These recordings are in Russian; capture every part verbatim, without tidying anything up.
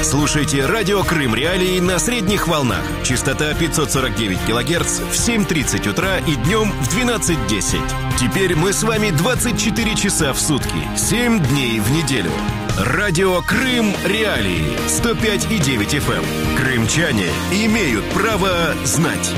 Слушайте радио Крым Реалии на средних волнах. Частота пятьсот сорок девять килогерц в семь тридцать утра и днем в двенадцать десять. Теперь мы с вами двадцать четыре часа в сутки, семь дней в неделю. Радио Крым Реалии сто пять и девять эф эм. Крымчане имеют право знать.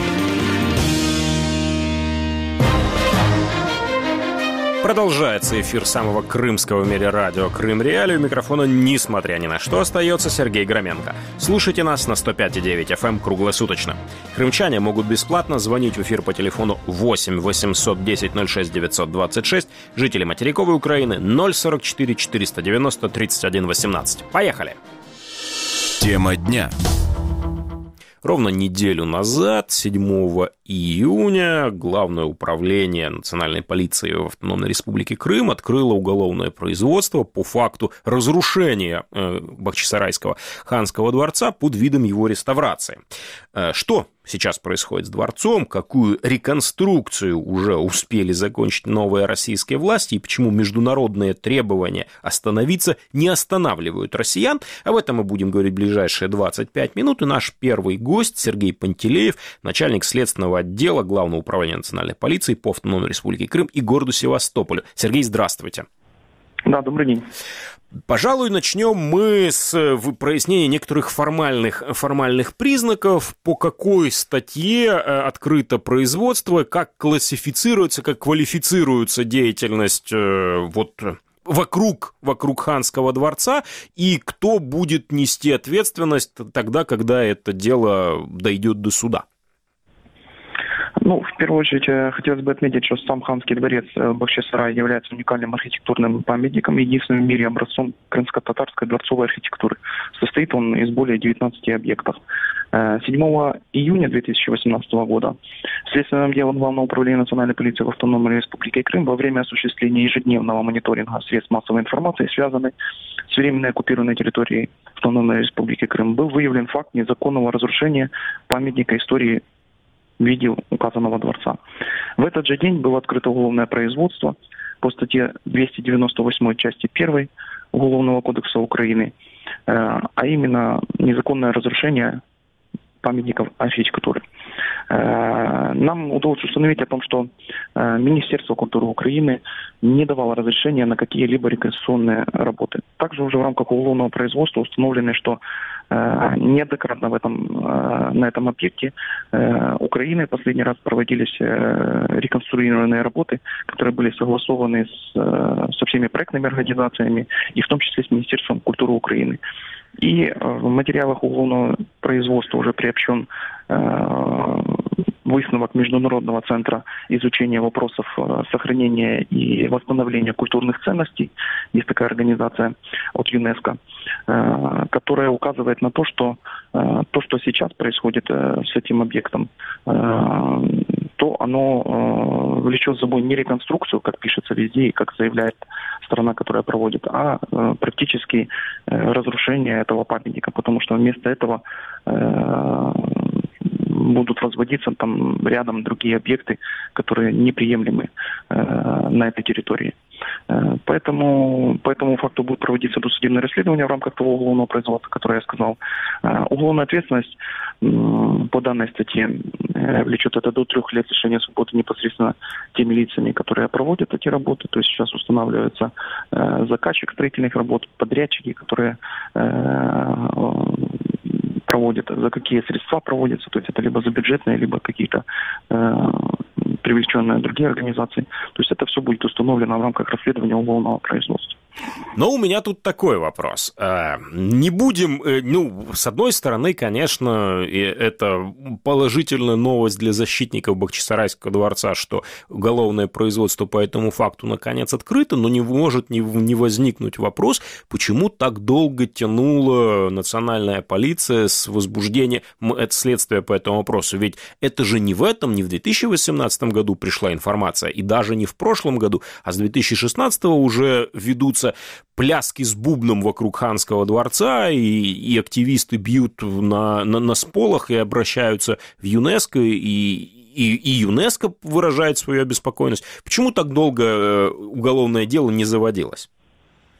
Продолжается эфир самого крымского в мире радио «Крым Реалии». У микрофона, несмотря ни на что, остается Сергей Громенко. Слушайте нас на сто пять и девять эф эм круглосуточно. Крымчане могут бесплатно звонить в эфир по телефону восемь восемьсот десять ноль шесть девятьсот двадцать шесть, жители материковой Украины ноль сорок четыре четыреста девяносто тридцать один восемнадцать. Поехали! Тема дня. Ровно неделю назад, седьмого июня, Главное управление национальной полиции в Автономной Республике Крым открыло уголовное производство по факту разрушения Бахчисарайского ханского дворца под видом его реставрации. Что сейчас происходит с дворцом, какую реконструкцию уже успели закончить новые российские власти и почему международные требования остановиться не останавливают россиян, об этом мы будем говорить в ближайшие двадцать пять минут. И наш первый гость Сергей Пантелеев, начальник следственного отдела Главного управления национальной полиции по Автономной Республике Крым и городу Севастополю. Сергей, здравствуйте. Да, добрый день. Пожалуй, начнем мы с прояснения некоторых формальных, формальных признаков, по какой статье открыто производство, как классифицируется, как квалифицируется деятельность вот, вокруг, вокруг ханского дворца, и кто будет нести ответственность тогда, когда это дело дойдет до суда. Ну, в первую очередь, хотелось бы отметить, что сам ханский дворец Бахчисарай является уникальным архитектурным памятником, единственным в мире образцом крымско-татарской дворцовой архитектуры. Состоит он из более девятнадцати объектов. седьмого июня две тысячи восемнадцатого года следственным делом Главного управления национальной полиции в Автономной Республике Крым во время осуществления ежедневного мониторинга средств массовой информации, связанной с временно оккупированной территорией Автономной Республики Крым, был выявлен факт незаконного разрушения памятника истории в виде указанного дворца. В этот же день было открыто уголовное производство по статье двести девяносто восемь части первой Уголовного кодекса Украины, а именно незаконное разрушение памятников архитектуры. Нам удалось установить о том, что Министерство культуры Украины не давало разрешения на какие-либо реконструкционные работы. Также уже в рамках уголовного производства установлено, что неоднократно в этом, на этом объекте Украины последний раз проводились реконструированные работы, которые были согласованы с, со всеми проектными организациями, и в том числе с Министерством культуры Украины. И в материалах уголовного производства уже приобщен э, высновок Международного центра изучения вопросов сохранения и восстановления культурных ценностей. Есть такая организация от ЮНЕСКО, э, которая указывает на то, что э, то, что сейчас происходит э, с этим объектом, э, то оно э, влечет за собой не реконструкцию, как пишется везде и как заявляет сторона, которая проводит, а э, практически э, разрушение этого памятника, потому что вместо этого э, будут возводиться там рядом другие объекты, которые неприемлемы э, на этой территории. Э, поэтому по этому факту будет проводиться досудебное расследование в рамках того уголовного производства, которое я сказал. Э, уголовная ответственность э, по данной статье э, влечет это до трех лет лишения свободы непосредственно теми лицами, которые проводят эти работы. То есть сейчас устанавливается э, заказчик строительных работ, подрядчики, которые э, проводят, за какие средства проводятся, то есть это либо за бюджетные, либо какие-то э, привлеченные другие организации. То есть это все будет установлено в рамках расследования уголовного производства. Но у меня тут такой вопрос. Не будем, ну, с одной стороны, конечно, это положительная новость для защитников Бахчисарайского дворца, что уголовное производство по этому факту наконец открыто, но не может не возникнуть вопрос, почему так долго тянула национальная полиция с возбуждением это следствие по этому вопросу. Ведь это же не в этом, не в две тысячи восемнадцатом году пришла информация, и даже не в прошлом году, а с две тысячи шестнадцатого уже ведутся пляски с бубном вокруг ханского дворца, и, и активисты бьют на, на, на сполох и обращаются в ЮНЕСКО, и, и, и ЮНЕСКО выражает свою обеспокоенность. Почему так долго уголовное дело не заводилось?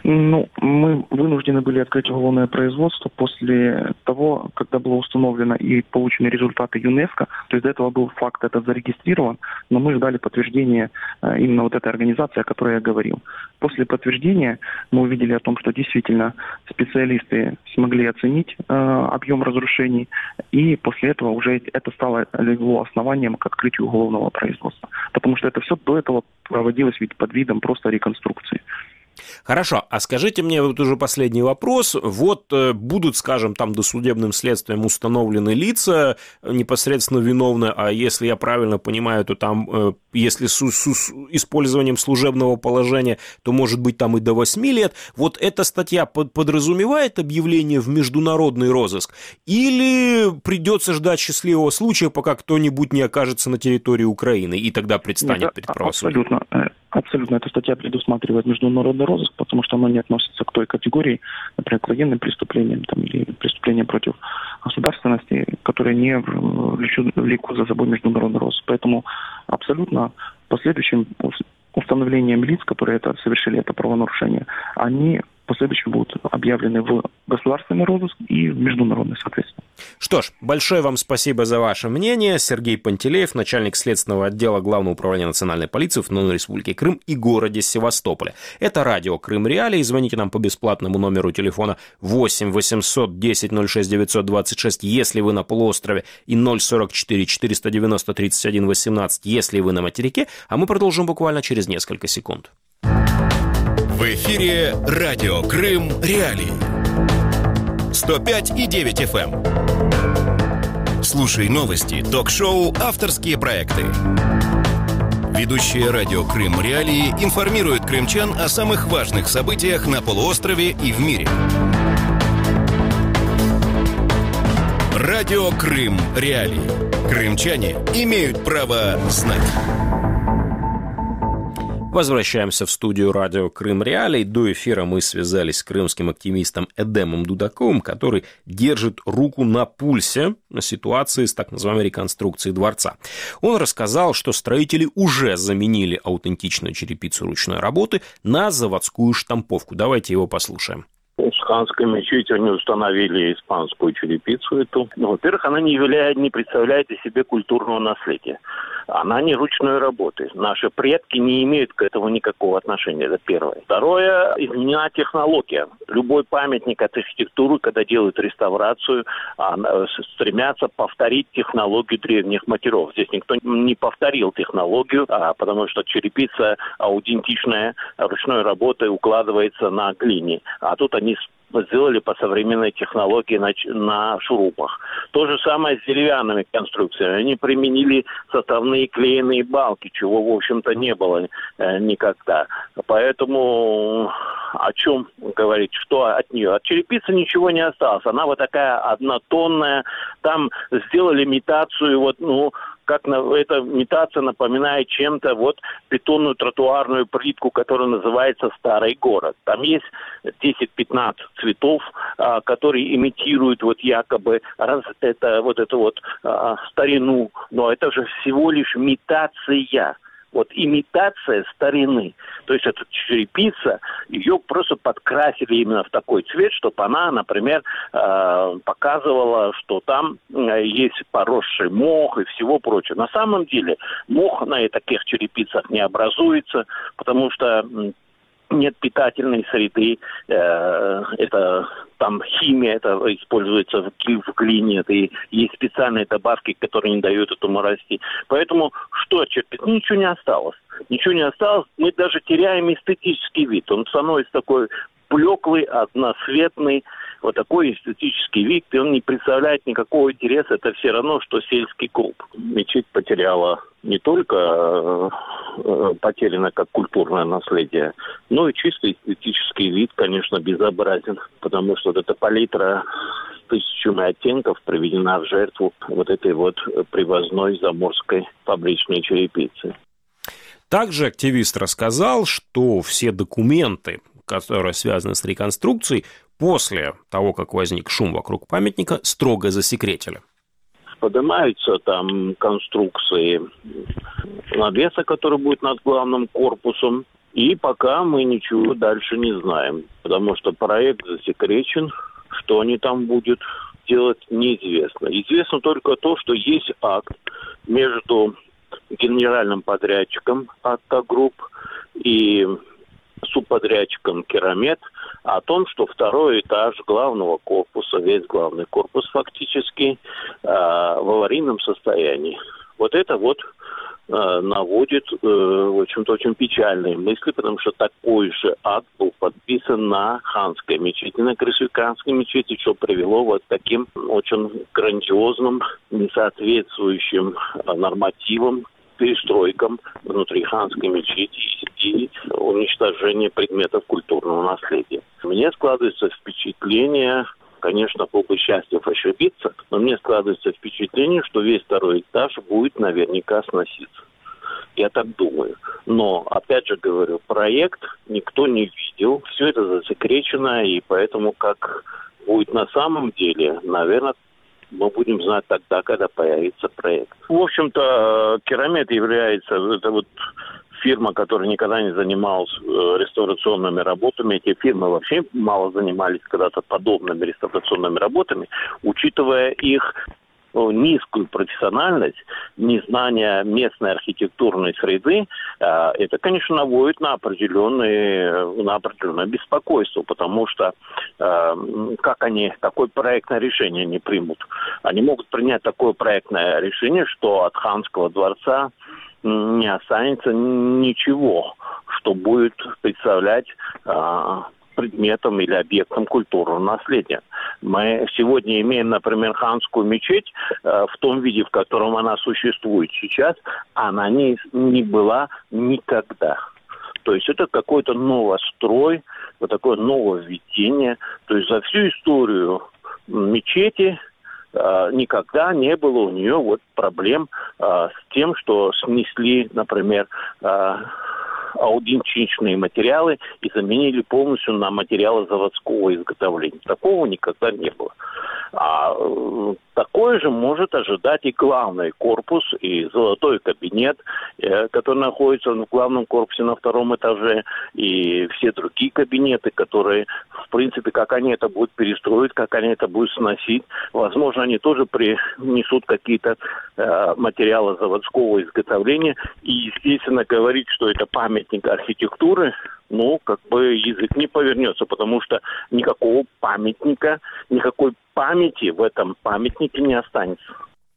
Ну, мы вынуждены были открыть уголовное производство после того, когда было установлено и получены результаты ЮНЕСКО. То есть до этого был факт этот зарегистрирован, но мы ждали подтверждения именно вот этой организации, о которой я говорил. После подтверждения мы увидели о том, что действительно специалисты смогли оценить э, объем разрушений, и после этого уже это стало легло основанием к открытию уголовного производства. Потому что это все до этого проводилось ведь под видом просто реконструкции. Хорошо, а скажите мне вот уже последний вопрос. Вот будут, скажем, там досудебным следствием установлены лица непосредственно виновные, а если я правильно понимаю, то там, если с, с использованием служебного положения, то может быть там и до восьми лет. Вот эта статья под, подразумевает объявление в международный розыск? Или придется ждать счастливого случая, пока кто-нибудь не окажется на территории Украины, и тогда предстанет Нет, перед правосудием? Абсолютно. Абсолютно. Эта статья предусматривает международный розыск, потому что она не относится к той категории, например, к военным преступлениям там, или преступлениям против государственности, которые не влекут за собой международный розыск. Поэтому абсолютно последующим установлением лиц, которые это совершили это правонарушение, они в последующем будут объявлены в государственный розыск и в международный, соответственно. Что ж, большое вам спасибо за ваше мнение. Сергей Пантелеев, начальник следственного отдела Главного управления национальной полиции в Автономной Республике Крым и городе Севастополе. Это радио Крым Реалии. Звоните нам по бесплатному номеру телефона восемь восемьсот десять ноль шесть девятьсот двадцать шесть, если вы на полуострове, и ноль сорок четыре четыреста девяносто тридцать один восемнадцать, если вы на материке. А мы продолжим буквально через несколько секунд. В эфире радио Крым Реалии. сто пять и девять эф эм. Слушай новости, ток-шоу, авторские проекты. Ведущие радио Крым Реалии информируют крымчан о самых важных событиях на полуострове и в мире. Радио Крым Реалии. Крымчане имеют право знать. Возвращаемся в студию радио Крым Реалий. До эфира мы связались с крымским активистом Эдемом Дудаковым, который держит руку на пульсе ситуации с так называемой реконструкцией дворца. Он рассказал, что строители уже заменили аутентичную черепицу ручной работы на заводскую штамповку. Давайте его послушаем. В Ханской мечети они установили испанскую черепицу эту. Ну, во-первых, она не являет, не представляет из себя культурного наследия. Она не ручной работы. Наши предки не имеют к этому никакого отношения. Это первое. Второе, изменена технология. Любой памятник от архитектуры, когда делают реставрацию, стремятся повторить технологию древних матеров. Здесь никто не повторил технологию, потому что черепица аутентичная ручной работы укладывается на глине. А тут они сделали по современной технологии на, на шурупах. То же самое с деревянными конструкциями. Они применили составные клееные балки, чего, в общем-то, не было э, никогда. Поэтому о чем говорить, что от нее? От черепицы ничего не осталось. Она вот такая однотонная. Там сделали имитацию, вот, ну, как на, эта имитация напоминает чем-то вот бетонную тротуарную плитку, которая называется «Старый город». Там есть десять-пятнадцать цветов, а, которые имитируют вот якобы раз, это, вот эту вот а, старину. Но это же всего лишь имитация. Вот имитация старины. То есть эта черепица, ее просто подкрасили именно в такой цвет, чтобы она, например, показывала, что там есть поросший мох и всего прочего. На самом деле мох на таких черепицах не образуется, потому что нет питательной среды, э, это там химия, это используется в, в глине, это и есть специальные добавки, которые не дают этому расти. Поэтому что черпить? Ничего не осталось. Ничего не осталось. Мы даже теряем эстетический вид. Он становится такой блеклый, одноцветный, вот такой эстетический вид, и он не представляет никакого интереса. Это все равно, что сельский клуб. Мечеть потеряла не только э, э, потеряно как культурное наследие, но и чисто эстетический вид, конечно, безобразен, потому что вот эта палитра с тысячами оттенков приведена в жертву вот этой вот привозной заморской фабричной черепицы. Также активист рассказал, что все документы, которые связаны с реконструкцией, после того, как возник шум вокруг памятника, строго засекретили. Поднимаются там конструкции навеса, который будет над главным корпусом, И пока мы ничего дальше не знаем, потому что проект засекречен, что они там будут делать, неизвестно. Известно только то, что есть акт между генеральным подрядчиком «Автогрупп» и субподрядчиком «Керамет» о том, что второй этаж главного корпуса, весь главный корпус фактически, э, в аварийном состоянии. Вот это вот э, наводит, э, в общем-то, очень печальные мысли, потому что такой же акт был подписан на Ханской мечети, на крыше Ханской мечети, что привело вот к таким очень грандиозным, несоответствующим э, нормативам, перестройкам внутри Ханской мечети и уничтожение предметов культурного наследия. Мне складывается впечатление, конечно, был бы счастлив ошибиться, но мне складывается впечатление, что весь второй этаж будет наверняка сноситься. Я так думаю. Но, опять же говорю, проект никто не видел, все это засекречено, и поэтому как будет на самом деле, наверное, мы будем знать тогда, когда появится проект. В общем-то, «Керамет» является, это вот фирма, которая никогда не занималась реставрационными работами. Эти фирмы вообще мало занимались когда-то подобными реставрационными работами, учитывая их низкую профессиональность, незнание местной архитектурной среды, это, конечно, наводит на определенное, на определенное беспокойство, потому что как они такое проектное решение не примут? Они могут принять такое проектное решение, что от Ханского дворца не останется ничего, что будет представлять предметом или объектом культурного наследия. Мы сегодня имеем, например, Ханскую мечеть э, в том виде, в котором она существует сейчас, она не, не была никогда. То есть это какой-то новострой, вот такое нововведение. То есть за всю историю мечети э, никогда не было у нее вот проблем э, с тем, что снесли, например, э, аудентичные материалы и заменили полностью на материалы заводского изготовления. Такого никогда не было. А э, такое же может ожидать и главный корпус, и золотой кабинет, э, который находится в главном корпусе на втором этаже, и все другие кабинеты, которые, в принципе, как они это будут перестроить, как они это будут сносить. Возможно, они тоже принесут какие-то э, материалы заводского изготовления. И, естественно, говорить, что это памятник архитектуры, ну, как бы язык не повернется, потому что никакого памятника, никакой памяти в этом памятнике не останется.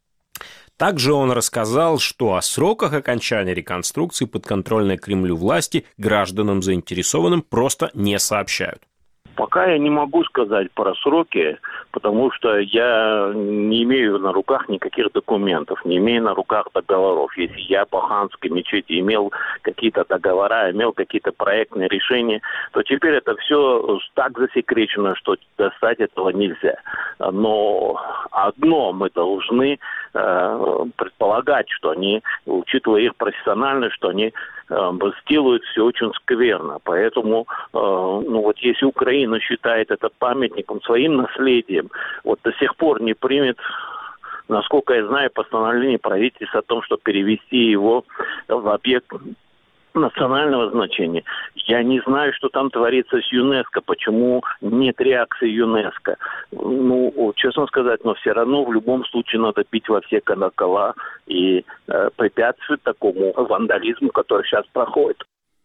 Также он рассказал, что о сроках окончания реконструкции подконтрольной Кремлю власти гражданам заинтересованным просто не сообщают. Пока я не могу сказать про сроки, потому что я не имею на руках никаких документов, не имею на руках договоров. Если я по Ханской мечети имел какие-то договора, имел какие-то проектные решения, то теперь это все так засекречено, что достать этого нельзя. Но одно мы должны э, предполагать, что они, учитывая их профессиональность, что они э, сделают все очень скверно. Поэтому, э, ну вот если Украина считает это памятником, своим наследием, вот до сих пор не примет, насколько я знаю, постановление правительства о том, чтобы перевести его в объект национального значения. Я не знаю, что там творится с ЮНЕСКО, почему нет реакции ЮНЕСКО. Ну, честно сказать, но все равно в любом случае надо бить во все колокола и э, препятствовать такому вандализму, который сейчас проходит.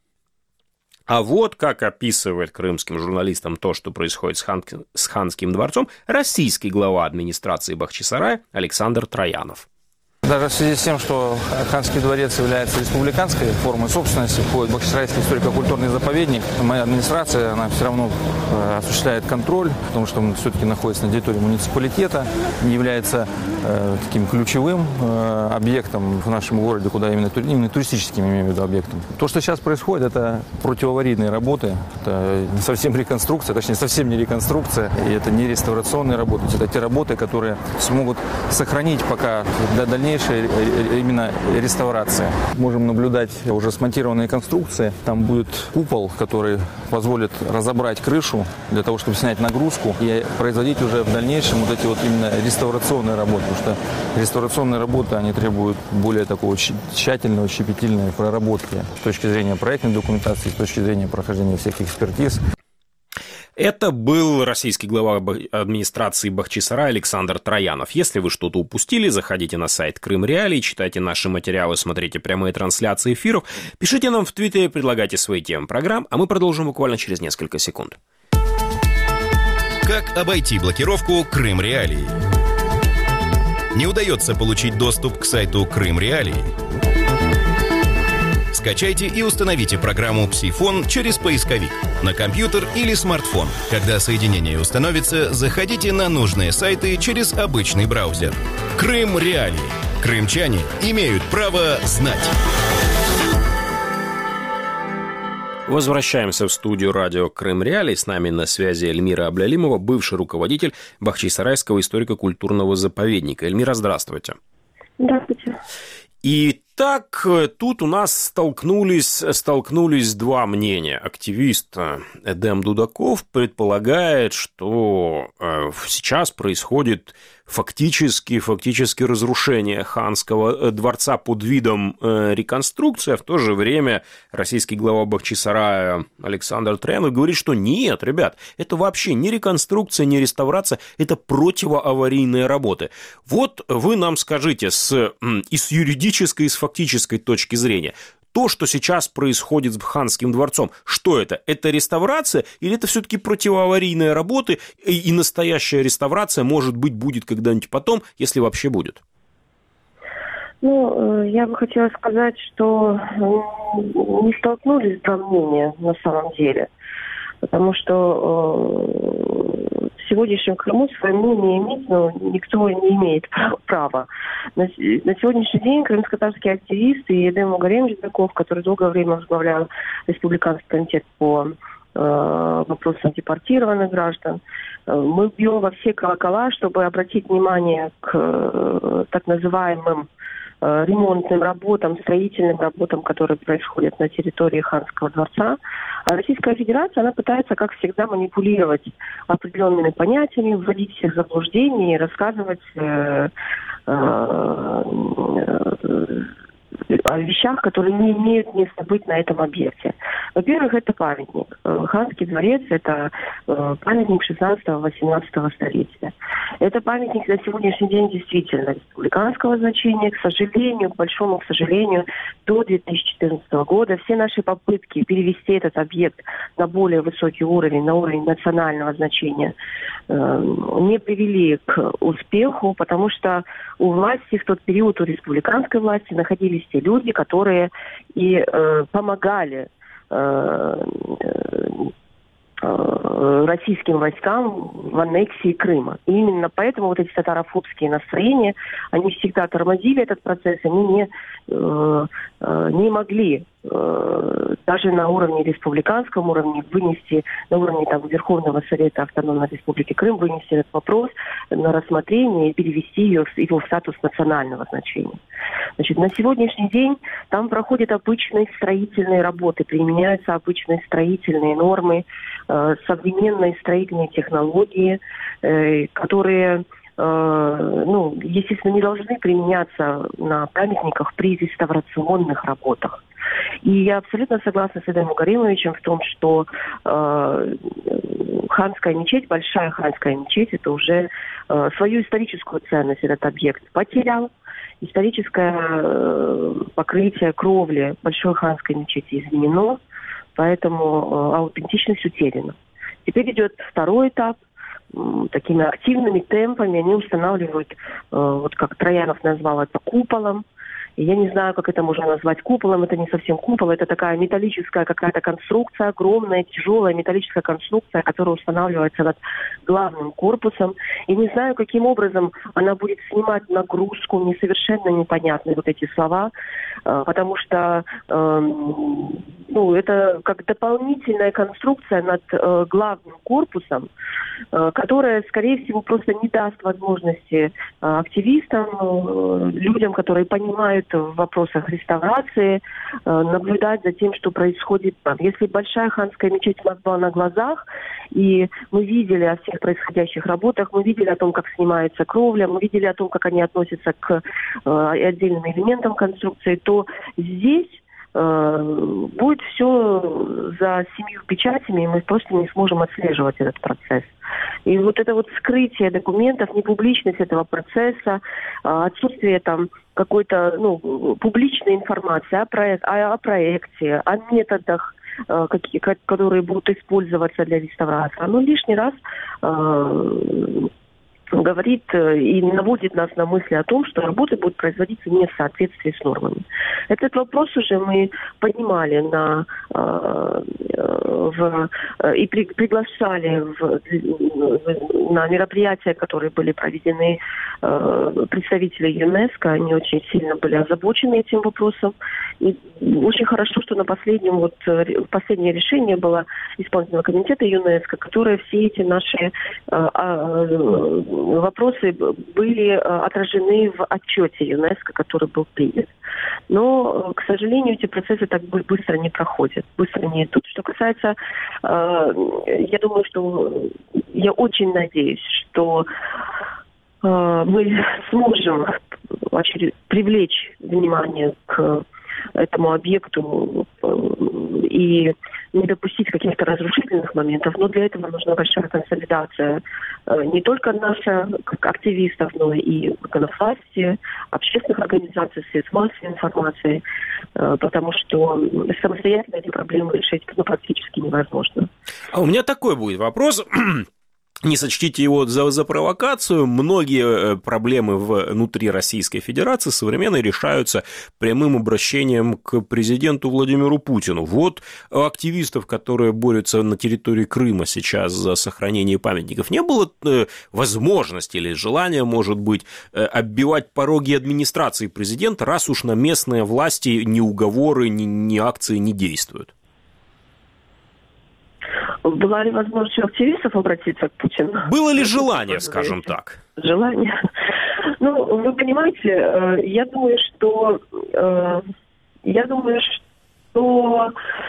А вот как описывает крымским журналистам то, что происходит с, Хан... с Ханским дворцом, российский глава администрации Бахчисарая Александр Троянов. Даже в связи с тем, что Ханский дворец является республиканской формой собственности, входит в Бахчисарайский историко-культурный заповедник, моя администрация, она все равно э, осуществляет контроль, потому что он все-таки находится на территории муниципалитета, не является э, таким ключевым э, объектом в нашем городе, куда именно, именно туристическим, имею в виду, объектом. То, что сейчас происходит, это противоаварийные работы, это не совсем реконструкция, точнее, совсем не реконструкция, и это не реставрационные работы, это те работы, которые смогут сохранить пока для дальнейшего дальнейшая именно реставрация. Можем наблюдать уже смонтированные конструкции. Там будет купол, который позволит разобрать крышу для того, чтобы снять нагрузку и производить уже в дальнейшем вот эти вот именно реставрационные работы. Потому что реставрационные работы, они требуют более такого тщательного, щепетильной проработки с точки зрения проектной документации, с точки зрения прохождения всех экспертиз. Это был российский глава администрации Бахчисарая Александр Троянов. Если вы что-то упустили, заходите на сайт Крым Реалии, читайте наши материалы, смотрите прямые трансляции эфиров, пишите нам в Твиттере, предлагайте свои темы программ, а мы продолжим буквально через несколько секунд. Как обойти блокировку Крым Реалии? Не удается получить доступ к сайту Крым Реалии? Скачайте и установите программу «Псифон» через поисковик на компьютер или смартфон. Когда соединение установится, заходите на нужные сайты через обычный браузер. Крым Реалии. Крымчане имеют право знать. Возвращаемся в студию радио Крым Реалии. С нами на связи Эльмира Аблялимова, бывший руководитель Бахчисарайского историко-культурного заповедника. Эльмира, здравствуйте. Здравствуйте. И так, тут у нас столкнулись, столкнулись два мнения. Активист Эдем Дудаков предполагает, что сейчас происходит фактически, фактически разрушение ханского дворца под видом реконструкции, а в то же время российский глава Бахчисарая Александр Троянов говорит, что нет, ребят, это вообще не реконструкция, не реставрация, это противоаварийные работы. Вот вы нам скажите с, и с юридической, и с фактической точки зрения, то, что сейчас происходит с Ханским дворцом, что это? Это реставрация или это все-таки противоаварийные работы, и, и настоящая реставрация, может быть, будет когда-нибудь потом, если вообще будет? Ну, я бы хотела сказать, что не столкнулись два мнения на самом деле, потому что в сегодняшнем Крыму свое мнение иметь, но никто не имеет права. На, на сегодняшний день крымско-татарские активисты и Эдем Мугарем Дудаков, который долгое время возглавлял Республиканский комитет по э, вопросам депортированных граждан, э, мы бьем во все колокола, чтобы обратить внимание к э, так называемым э, ремонтным работам, строительным работам, которые происходят на территории Ханского дворца. А Российская Федерация, она пытается, как всегда, манипулировать определенными понятиями, вводить всех в заблуждение и рассказывать э, э, о вещах, которые не имеют места быть на этом объекте. Во-первых, это памятник. Ханский дворец – это памятник шестнадцатого-восемнадцатого столетия. Это памятник на сегодняшний день действительно республиканского значения. К сожалению, к большому к сожалению, до две тысячи четырнадцатого года все наши попытки перевести этот объект на более высокий уровень, на уровень национального значения, не привели к успеху, потому что у власти в тот период, у республиканской власти находились те люди, которые и э, помогали э, э, российским войскам в аннексии Крыма. И именно поэтому вот эти татарофобские настроения, они всегда тормозили этот процесс, они не, э, э, не могли э, даже на уровне республиканском уровне вынести, на уровне там, Верховного Совета Автономной Республики Крым вынести этот вопрос на рассмотрение и перевести ее, его в статус национального значения. Значит, на сегодняшний день там проходят обычные строительные работы, применяются обычные строительные нормы, э, современные строительные технологии, э, которые, э, ну, естественно, не должны применяться на памятниках при реставрационных работах. И я абсолютно согласна с Эдемом Мугаремовичем в том, что э, Ханская мечеть, Большая Ханская мечеть, это уже э, свою историческую ценность этот объект потерял. Историческое э, покрытие кровли Большой Ханской мечети изменено, поэтому э, аутентичность утеряна. Теперь идет второй этап. Такими активными темпами они устанавливают, э, вот как Троянов назвал это, куполом. Я не знаю, как это можно назвать куполом. Это не совсем купол. Это такая металлическая какая-то конструкция, огромная, тяжелая металлическая конструкция, которая устанавливается над главным корпусом. И не знаю, каким образом она будет снимать нагрузку. Мне совершенно непонятны вот эти слова. Потому что э, ну, это как дополнительная конструкция над э, главным корпусом, э, которая, скорее всего, просто не даст возможности э, активистам, э, людям, которые понимают в вопросах реставрации, наблюдать за тем, что происходит там. Если большая ханская мечеть у нас была на глазах, и мы видели о всех происходящих работах, мы видели о том, как снимается кровля, мы видели о том, как они относятся к отдельным элементам конструкции, то здесь будет все за семью печатями, и мы просто не сможем отслеживать этот процесс. И вот это вот скрытие документов, непубличность этого процесса, отсутствие там какой-то ну, публичной информации о, проек- о, о проекте, о методах, какие, которые будут использоваться для реставрации, оно лишний раз э, говорит и наводит нас на мысли о том, что работы будут производиться не в соответствии с нормами. Этот вопрос уже мы поднимали на, э, в, и при, приглашали в, на мероприятия, которые были проведены э, представители ЮНЕСКО. Они очень сильно были озабочены этим вопросом. И очень хорошо, что на последнем, вот, последнее решение было исполнительного комитета ЮНЕСКО, которое все эти наши э, э, вопросы были отражены в отчете ЮНЕСКО, который был принят. Но, к сожалению, эти процессы так быстро не проходят, быстро не идут. Что касается, я думаю, что я очень надеюсь, что мы сможем привлечь внимание к этому объекту и не допустить каких-то разрушительных моментов. Но для этого нужна большая консолидация не только наша, как активистов, но и органов власти, общественных организаций, средств массовой информации, потому что самостоятельно эти проблемы решить ну, практически невозможно. А у меня такой будет вопрос. Не сочтите его за, за провокацию. Многие проблемы внутри Российской Федерации современной решаются прямым обращением к президенту Владимиру Путину. Вот у активистов, которые борются на территории Крыма сейчас за сохранение памятников, не было возможности или желания, может быть, оббивать пороги администрации президента, раз уж на местные власти ни уговоры, ни, ни акции не действуют? Была ли возможность у активистов обратиться к Путину? Было ли желание, скажем так? Желание? Ну, вы понимаете, я думаю, что... Я думаю, что...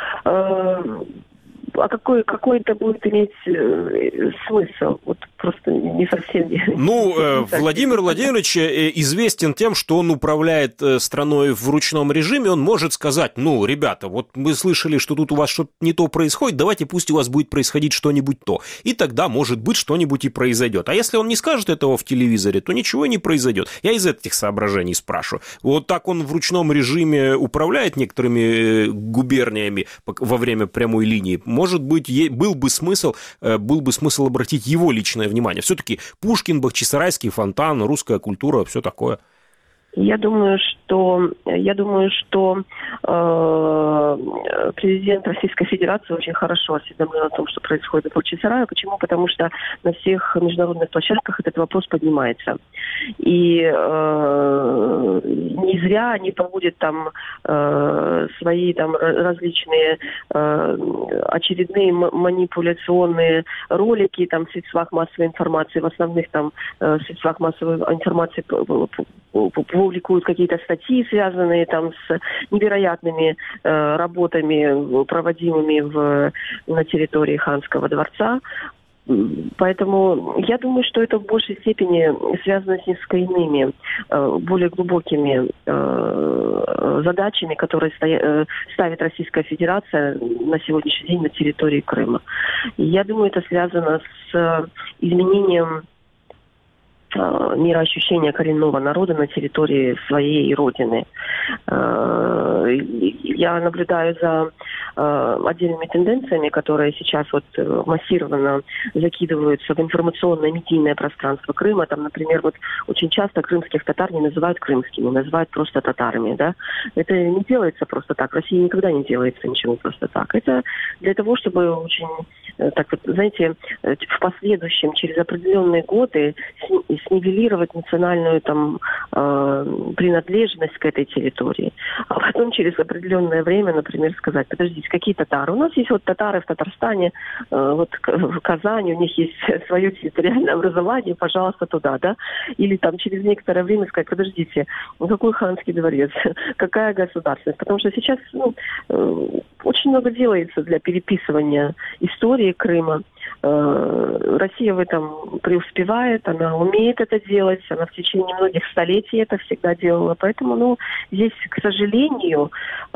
А какой, какой это будет иметь э, смысл? Вот просто не совсем... Ну, э, Владимир Владимирович известен тем, что он управляет страной в ручном режиме, он может сказать, ну, ребята, вот мы слышали, что тут у вас что-то не то происходит, давайте пусть у вас будет происходить что-нибудь то. И тогда, может быть, что-нибудь и произойдет. А если он не скажет этого в телевизоре, то ничего не произойдет. Я из этих соображений спрашиваю. Вот так он в ручном режиме управляет некоторыми губерниями во время прямой линии. Может быть, был бы смысл, был бы смысл обратить его личное внимание. Все-таки Пушкин, Бахчисарайский фонтан, русская культура, все такое. Я думаю, что я думаю, что э, президент Российской Федерации очень хорошо осведомлен о том, что происходит в Бахчисарае. Почему? Потому что на всех международных площадках этот вопрос поднимается. И э, не зря они проводят там э, свои там различные э, очередные манипуляционные ролики там в средствах массовой информации, в основных там э, средствах массовой информации публикуют какие-то статьи, связанные там с невероятными э, работами, проводимыми в, на территории Ханского дворца. Поэтому я думаю, что это в большей степени связано с несколько иными, э, более глубокими э, задачами, которые стоя, э, ставит Российская Федерация на сегодняшний день на территории Крыма. И я думаю, это связано с изменением мироощущения коренного народа на территории своей родины. Я наблюдаю за отдельными тенденциями, которые сейчас вот массированно закидываются в информационное медийное пространство Крыма. Там, например, вот очень часто крымских татар не называют крымскими, называют просто татарами, да. Это не делается просто так. В России никогда не делается ничего просто так. Это для того, чтобы очень, так вот, знаете, в последующем, через определенные годы снивелировать национальную там э, принадлежность к этой территории. А потом через определенное время, например, сказать: подождите, какие татары? У нас есть вот татары в Татарстане, э, вот в Казани, у них есть свое территориальное образование, пожалуйста, туда, да? Или там через некоторое время сказать: подождите, какой ханский дворец? Какая государственность? Потому что сейчас ну, э, очень много делается для переписывания истории Крыма. Россия в этом преуспевает, она умеет это делать, она в течение многих столетий это всегда делала. Поэтому, ну, здесь, к сожалению,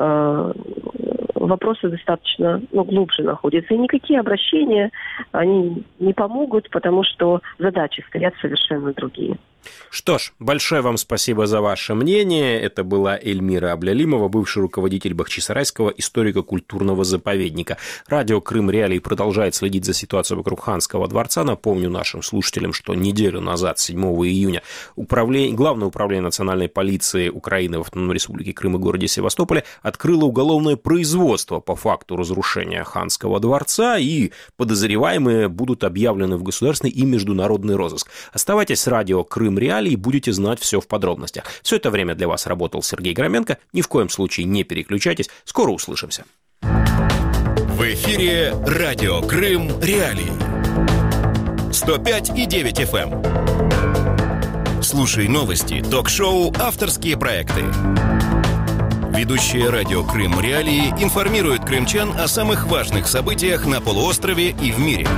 вопросы достаточно ну, глубже находятся. И никакие обращения, они не помогут, потому что задачи стоят совершенно другие. Что ж, большое вам спасибо за ваше мнение. Это была Эльмира Аблялимова, бывший руководитель Бахчисарайского историко-культурного заповедника. Радио «Крым Реалии» продолжает следить за ситуацией вокруг Ханского дворца. Напомню нашим слушателям, что неделю назад, седьмого июня, управление, Главное управление национальной полиции Украины в Автономной Республике Крым и городе Севастополе открыло уголовное производство по факту разрушения Ханского дворца, и подозреваемые будут объявлены в государственный и международный розыск. Оставайтесь с радио «Крым Реалии» и будете знать все в подробностях. Все это время для вас работал Сергей Громенко. Ни в коем случае не переключайтесь. Скоро услышимся. В эфире радио «Крым Реалии». сто пять и девять эф эм. Слушай новости, ток-шоу, авторские проекты. Ведущие радио «Крым Реалии» информируют крымчан о самых важных событиях на полуострове и в мире.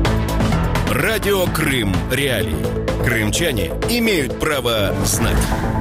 Радио «Крым Реалии». Крымчане имеют право знать.